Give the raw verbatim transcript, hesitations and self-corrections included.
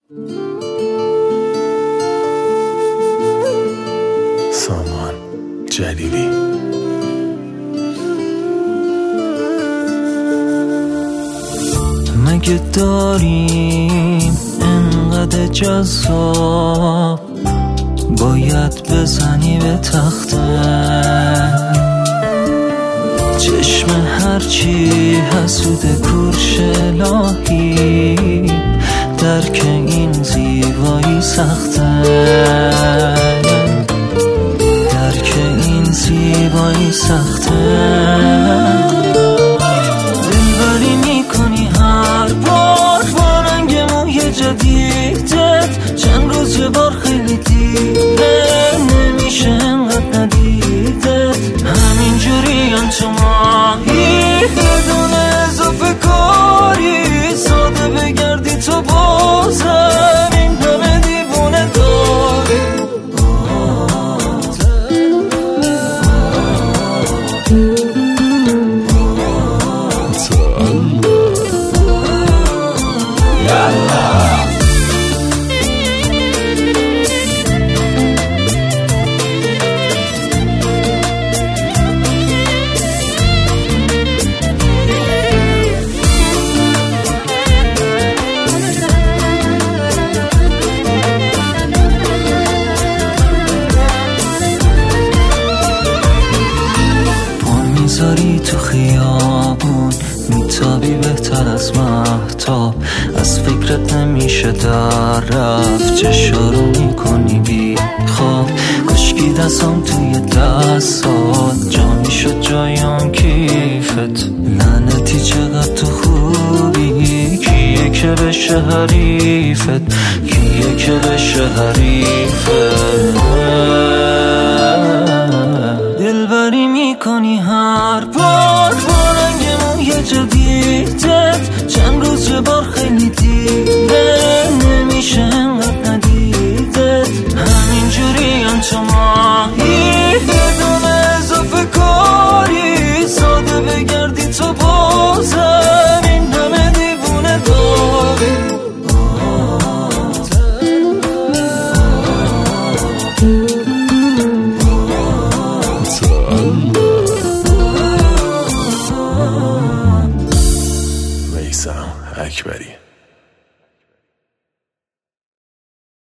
سامان جلیلی. مگه داریم انقدر جذاب باید بزنی به تخته، چشم هرچی حسود کورش الهی، درک این زیبایی سخته، درک این زیبایی سخته. دلبری میکنی هر بار با رنگ موی جدیدت، چند روز یه بار خیلی دیره، نمیشه انقدر ندیدت، همینجوری هم تو ماهی بدون اضافه کاری، ساده بگردی تو بازم این همه دیوونه داری. میذاری تو خیابون میتابی بهتر از مهتاب، از فکرت نمیشه در رفت، چشارو میکنی بی خواب، کشکی دستم توی دستات، جا شد جایم کیفت، لعنتی چقدر تو خوبی، کیه که بشه حریفت، کیه که بشه حریفت. دلبری میکنی هر بار با رنگ موی جدید